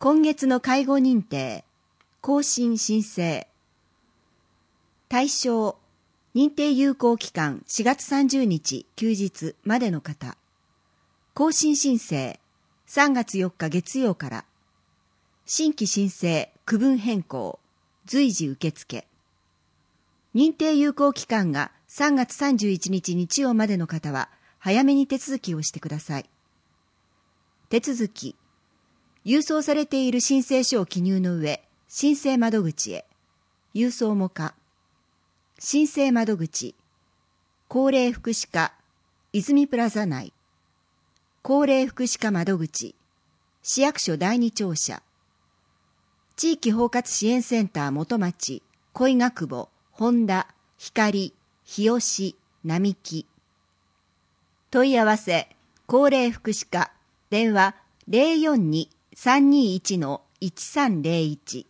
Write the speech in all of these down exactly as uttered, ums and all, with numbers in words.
今月の介護認定、更新申請。対象、認定有効期間しがつさんじゅうにち休日までの方。更新申請、さんがつよっか月曜から。新規申請、区分変更、随時受付。認定有効期間がさんがつさんじゅういちにち日曜までの方は、早めに手続きをしてください。手続き。郵送されている申請書を記入の上、申請窓口へ。郵送も可。申請窓口。高齢福祉課、泉プラザ内。高齢福祉課窓口。市役所第二庁舎。地域包括支援センター元町、恋ヶ久保、本田、光、日吉、並木。問い合わせ、高齢福祉課、電話 ゼロよんに さんにいち いちさんゼロいち。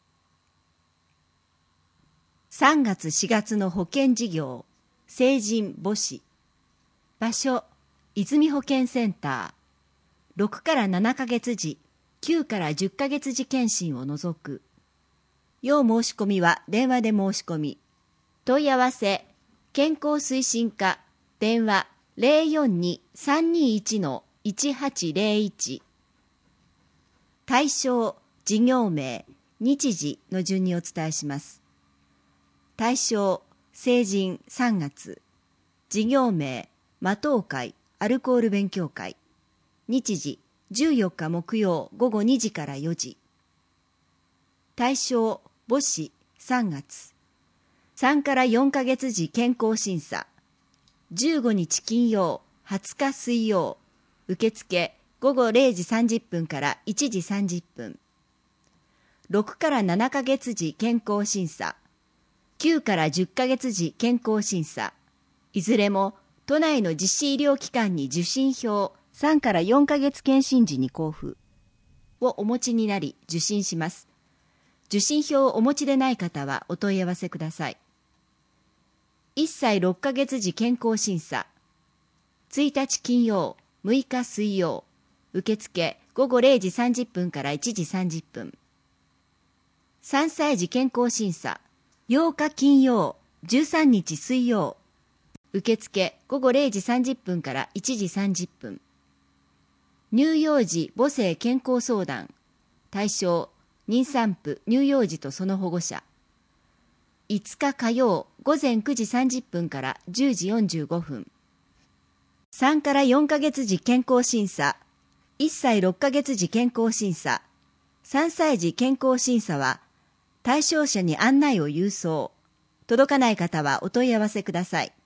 さんがつしがつの保険事業、成人母子。場所、泉保健センター。ろくからななかげつ時、きゅうからじゅっかげつ時検診を除く。要申し込みは電話で申し込み。問い合わせ、健康推進課、電話 ゼロよんに さんにいち いちはちゼロいち。対象、事業名、日時の順にお伝えします。対象、成人さんがつ。事業名、麻藤会アルコール勉強会。日時、じゅうよっか木曜午後にじからよじ。対象、母子さんがつ。さんからよんかげつ時健康審査。じゅうごにち金曜、はつか水曜。受付午後れいじさんじゅっぷんからいちじさんじゅっぷん。ろくからななかげつ時健康審査。きゅうからじゅっかげつ時健康審査。いずれも都内の実施医療機関に受診票さんからよんかげつ検診時に交付をお持ちになり受診します。受診票をお持ちでない方はお問い合わせください。いっさいろっかげつ時健康審査。ついたち金曜、むいか水曜。受付午後れいじさんじゅっぷんからいちじさんじゅっぷん。さんさい児健康審査。ようか金曜、じゅうさんにち水曜。受付午後れいじさんじゅっぷんからいちじさんじゅっぷん。乳幼児母性健康相談。対象、妊産婦、乳幼児とその保護者。いつか火曜午前くじさんじゅっぷんからじゅうじよんじゅうごふん。さんからよんかげつ時健康審査。いっさいろっかげつ時健康審査。さんさい児健康審査は、対象者に案内を郵送。届かない方はお問い合わせください。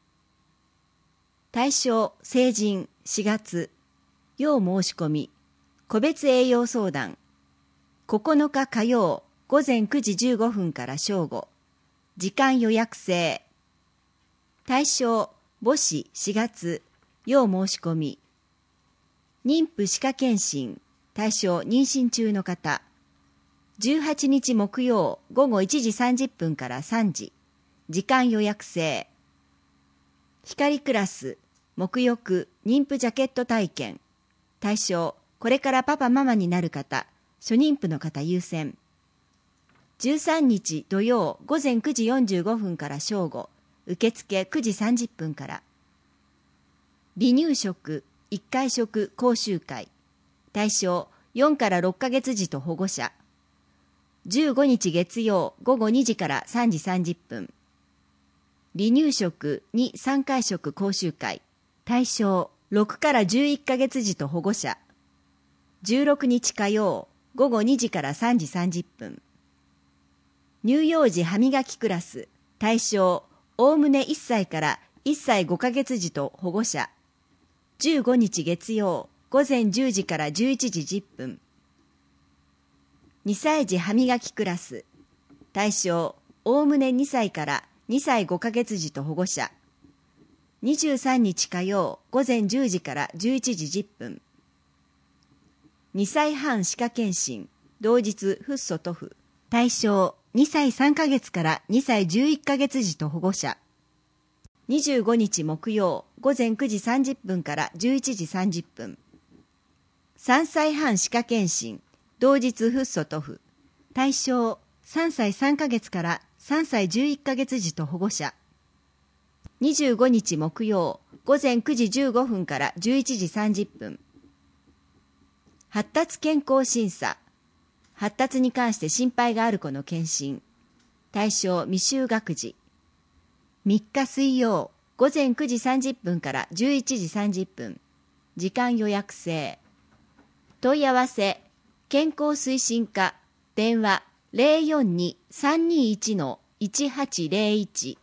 対象、成人しがつ。要申し込み。個別栄養相談。ここのか火曜午前くじじゅうごふんから正午。時間予約制。対象、母子しがつ。要申し込み。妊婦歯科検診。対象、妊娠中の方。じゅうはちにち木曜午後いちじさんじゅっぷんからさんじ。時間予約制。光クラス、沐浴、妊婦ジャケット体験。対象、これからパパママになる方、初妊婦の方優先。じゅうさんにち土曜午前くじよんじゅうごふんから正午。受付くじさんじゅっぷんから。離乳食、いっかい食講習会。対象、よんからろっかげつ児と保護者。じゅうごにち月曜午後にじからさんじさんじゅっぷん。離乳食にさんかい食講習会。対象、ろくからじゅういっかげつ児と保護者。じゅうろくにち火曜午後にじからさんじさんじゅっぷん。乳幼児歯磨きクラス。対象、おおむねいっさいからいっさいごかげつ児と保護者。じゅうごにち月曜午前じゅうじからじゅういちじじゅっぷん。にさい児歯磨きクラス。対象、おおむねにさいからにさいごかげつ児と保護者。にじゅうさんにち火曜午前じゅうじからじゅういちじじゅっぷん。にさいはん歯科検診。同日フッ素塗布。対象、にさいさんかげつからにさいじゅういっかげつ児と保護者。にじゅうごにち木曜午前くじさんじゅっぷんからじゅういちじさんじゅっぷん。さんさいはん歯科検診。 同日フッ素塗布。対象さんさいさんかげつからさんさいじゅういっかげつ児と保護者。にじゅうごにち木曜午前くじじゅうごふんからじゅういちじさんじゅっぷん。発達健康審査。発達に関して心配がある子の検診。対象未就学児。みっか水曜午前くじさんじゅっぷんからじゅういちじさんじゅっぷん。時間予約制。問い合わせ健康推進課電話 ゼロよんに さんにいち いちはちゼロいち。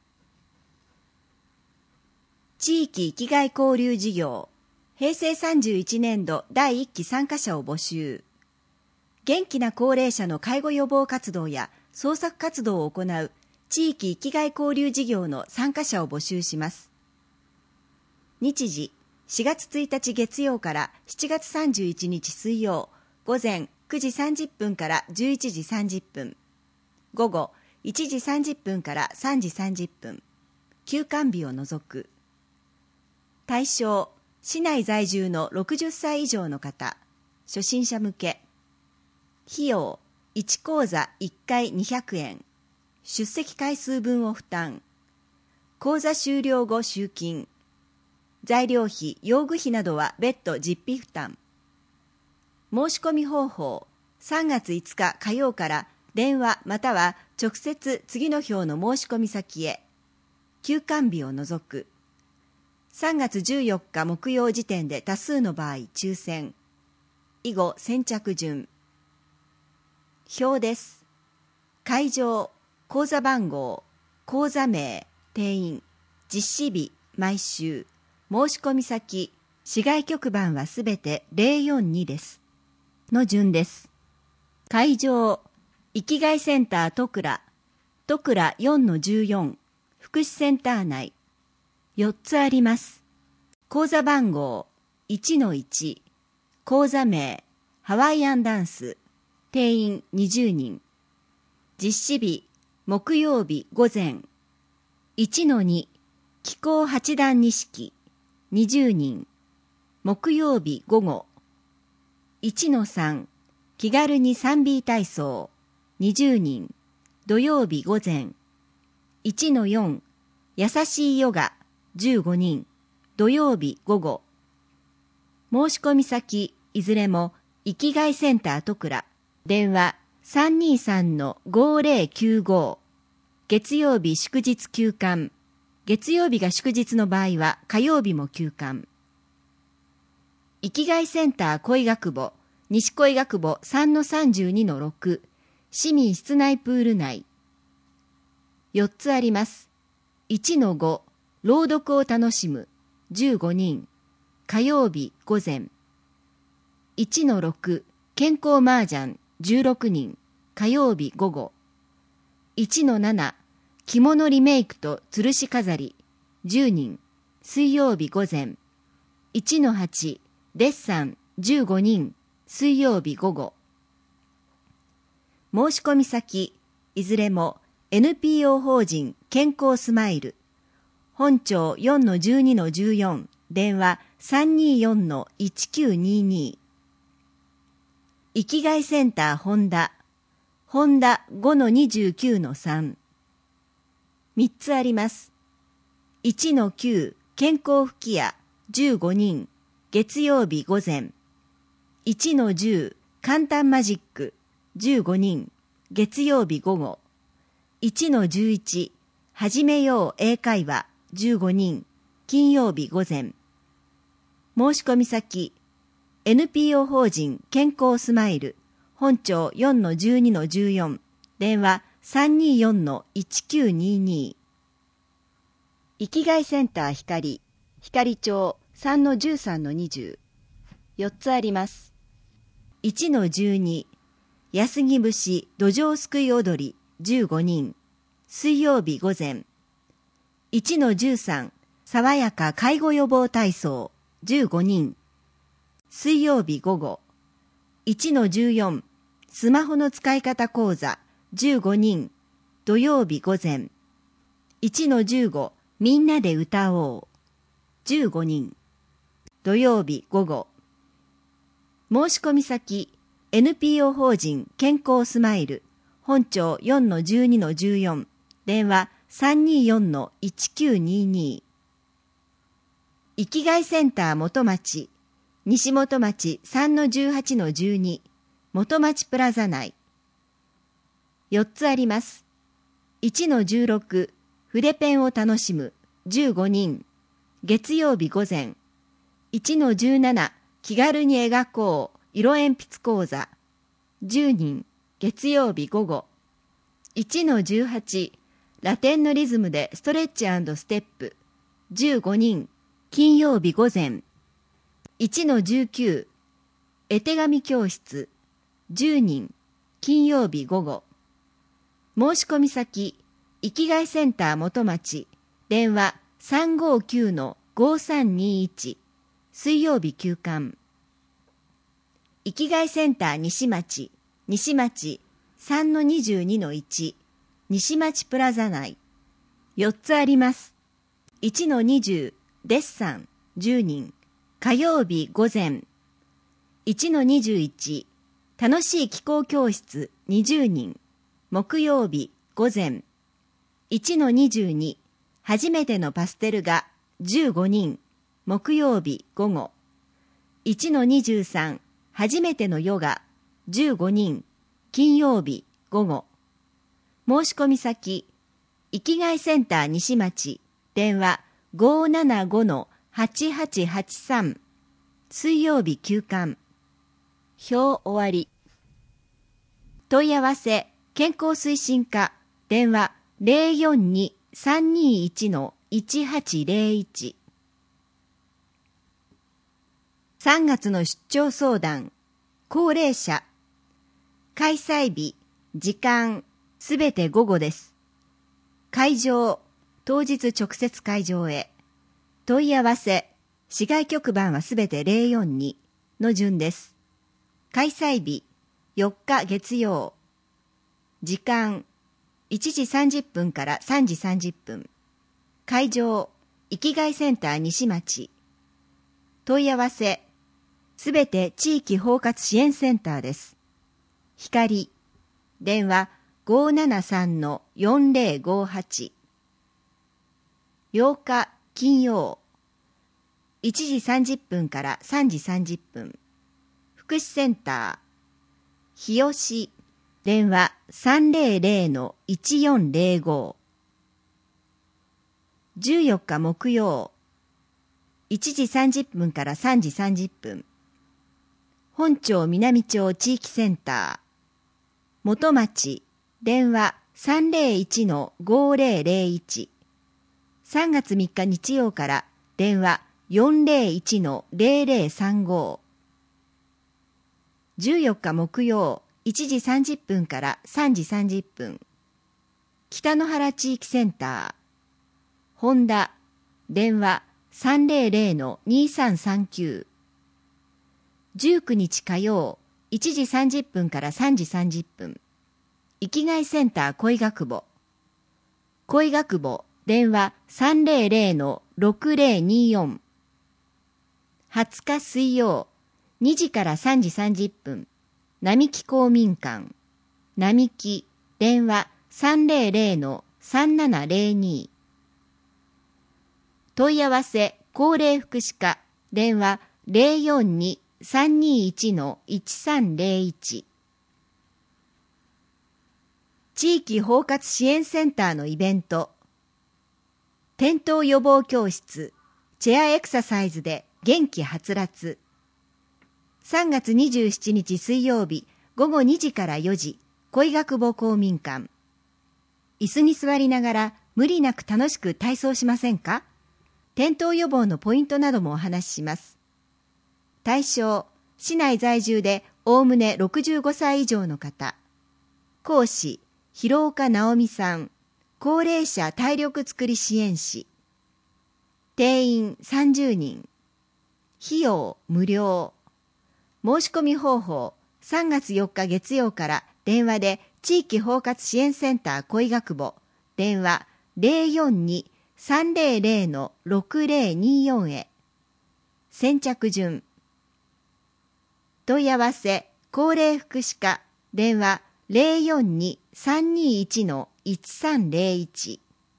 地域生きがい交流事業へいせいさんじゅういちねんどだいいっき参加者を募集。元気な高齢者の介護予防活動や創作活動を行う地域生きがい交流事業の参加者を募集します。日時しがつついたち月曜からしちがつさんじゅういちにち水曜午前くじさんじゅっぷんからじゅういちじさんじゅっぷん、午後いちじさんじゅっぷんからさんじさんじゅっぷん、休館日を除く。対象市内在住のろくじゅっさい以上の方、初心者向け。費用いちこうざいっかいにひゃくえん、出席回数分を負担。講座終了後集金。材料費、用具費などは別途実費負担。申し込み方法、さんがついつか火曜から電話または直接次の表の申し込み先へ。休館日を除く。さんがつじゅうよっか木曜時点で多数の場合抽選。以後先着順。表です。会場、口座番号、口座名、定員、実施日、毎週。申し込み先、市外局番はすべてゼロよんにです。の順です。会場、生きがいセンター戸倉、戸倉 よんのじゅうよん、福祉センター内。よっつあります。口座番号 いちのいち、口座名、ハワイアンダンス、定員にじゅうにん。実施日、木曜日午前。いちのに、気候八段錦、にじゅうにん。木曜日午後。いちのさん、気軽に スリービー 体操、にじゅうにん。土曜日午前。いちのよん、優しいヨガ、じゅうごにん。土曜日午後。申し込み先、いずれも、生きがいセンター戸倉。電話 さんにさんのごぜろきゅうご。月曜日祝日休館。月曜日が祝日の場合は火曜日も休館。生きがいセンター恋学部、西恋学部 さんのさんじゅうにのろく、市民室内プール内。よっつあります。いちのご、朗読を楽しむ、じゅうごにん、火曜日午前。いちのろく、健康麻雀、じゅうろくにん、火曜日午後。いちのなな、着物リメイクと吊るし飾り、じゅうにん、水曜日午前。いちのはち、デッサン、じゅうごにん、水曜日午後。申し込み先、いずれも エヌピーオー 法人健康スマイル。本庁 よんのじゅうにのじゅうよん、電話 さんによんのいちきゅうにに。生きがいセンターホンダ。ホンダ ごのにじゅうきゅうのさん。みっつあります。いちのきゅう、健康吹き矢、じゅうごにん、月曜日午前。いちのじゅう、簡単マジック、じゅうごにん、月曜日午後。いちのじゅういち、始めよう英会話、じゅうごにん、金曜日午前。申し込み先、エヌピーオー 法人健康スマイル、本庁 よんのじゅうにのじゅうよん、電話 さんによんのいちきゅうにに。生きがいセンター光、光町 さんのじゅうさんのにじゅう。よっつあります。いちのじゅうに、安来節土壌すくい踊り、じゅうごにん、水曜日午前。いちのじゅうさん、爽やか介護予防体操、じゅうごにん、水曜日午後。いちのじゅうよん、スマホの使い方講座、じゅうごにん、土曜日午前。いちのじゅうご、みんなで歌おう、じゅうごにん、土曜日午後。申し込み先、 エヌピーオー 法人健康スマイル本庁 よんのじゅうにのじゅうよん 電話 さんにーよんのいちきゅうにーにー 生きがいセンター元町西元町 さんのじゅうはちのじゅうに 元町プラザ内よっつあります。いちのじゅうろく筆ペンを楽しむじゅうごにん月曜日午前いちのじゅうなな気軽に描こう色鉛筆講座じゅうにん月曜日午後いちのじゅうはちラテンのリズムでストレッチ&ステップじゅうごにん金曜日午前いちのじゅうきゅう絵手紙教室じゅうにん金曜日午後申し込み先生きがいセンター元町電話 さんごきゅうのごさんにいち 水曜日休館生きがいセンター西町西町 さんのにじゅうにのいち 西町プラザ内よっつあります。いちのにじゅうデッサンじゅうにん火曜日午前いちのにじゅういち楽しい気候教室にじゅうにん木曜日午前いちのにじゅうに初めてのパステル画じゅうごにん木曜日午後いちのにじゅうさん初めてのヨガじゅうごにん金曜日午後申し込み先生きがいセンター西町電話 ごーななごのはちはちはちさん 水曜日休館表終わり問い合わせ健康推進課電話 ゼロよんに さんにいちのいちはちゼロいち さんがつの出張相談高齢者開催日時間すべて午後です。会場当日直接会場へ問い合わせ市外局番はすべてゼロよんにの順です。開催日よっか月曜時間いちじさんじゅっぷんからさんじさんじゅっぷん会場生きがいセンター西町問い合わせすべて地域包括支援センターです。光電話 ごーななさんのよんゼロごはち ようか金曜いちじさんじゅっぷんからさんじさんじゅっぷん福祉センター日吉電話 さんゼロゼロのいちよんゼロご じゅうよっか木曜いちじさんじゅっぷんからさんじさんじゅっぷん本町南町地域センター元町電話 さんゼロいちのごゼロゼロいち さんがつみっか日曜から電話 よんゼロいちのゼロゼロさんご じゅうよっか木曜いちじさんじゅっぷんからさんじさんじゅっぷん北の原地域センター本田電話 さんゼロゼロのにさんさんきゅう じゅうくにち火曜いちじさんじゅっぷんからさんじさんじゅっぷん生きがいセンター恋学母恋学母電話 さんゼロゼロのろくゼロによん はつか水曜にじからさんじさんじゅっぷん並木公民館並木電話 さんゼロゼロのさんななゼロに 問い合わせ高齢福祉課電話 ゼロよんに さんにいちのいちさんゼロいち 地域包括支援センターのイベント転倒予防教室チェアエクササイズで元気はつらつさんがつにじゅうしちにち水曜日午後にじからよじ恋学母公民館椅子に座りながら無理なく楽しく体操しませんか？転倒予防のポイントなどもお話しします。対象、市内在住でおおむねろくじゅうごさい以上の方。講師、広岡直美さん。高齢者体力づくり支援士。定員さんじゅうにん。費用無料。申し込み方法、さんがつよっか月曜から電話で地域包括支援センター恋学母、電話 ゼロよんに さんゼロゼロのろくゼロによん へ。先着順。問い合わせ、 高齢福祉課電話 ゼロよんに さんにいち いちさんゼロいち。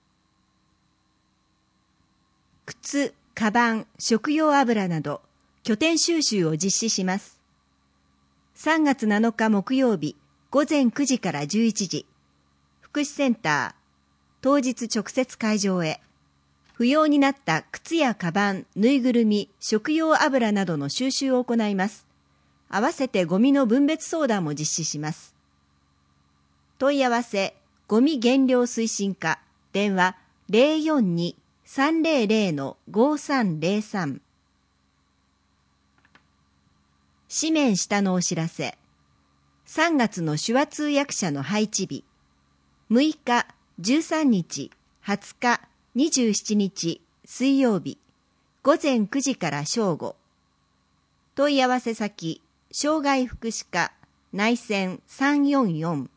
靴、カバン、食用油など拠点収集を実施します。さんがつなのか木曜日ごぜんくじからじゅういちじ、福祉センター、当日直接会場へ。不要になった靴やカバン、ぬいぐるみ、食用油などの収集を行います。合わせてゴミの分別相談も実施します。問い合わせ、ゴミ減量推進課、電話 ゼロよんに さんゼロゼロ ごさんゼロさん。紙面下のお知らせ。さんがつの手話通訳者の配置日。むいか、じゅうさんにち、はつか、にじゅうしちにち、水曜日、ごぜんくじから正午。問い合わせ先、障害福祉課、内線さんよんよん。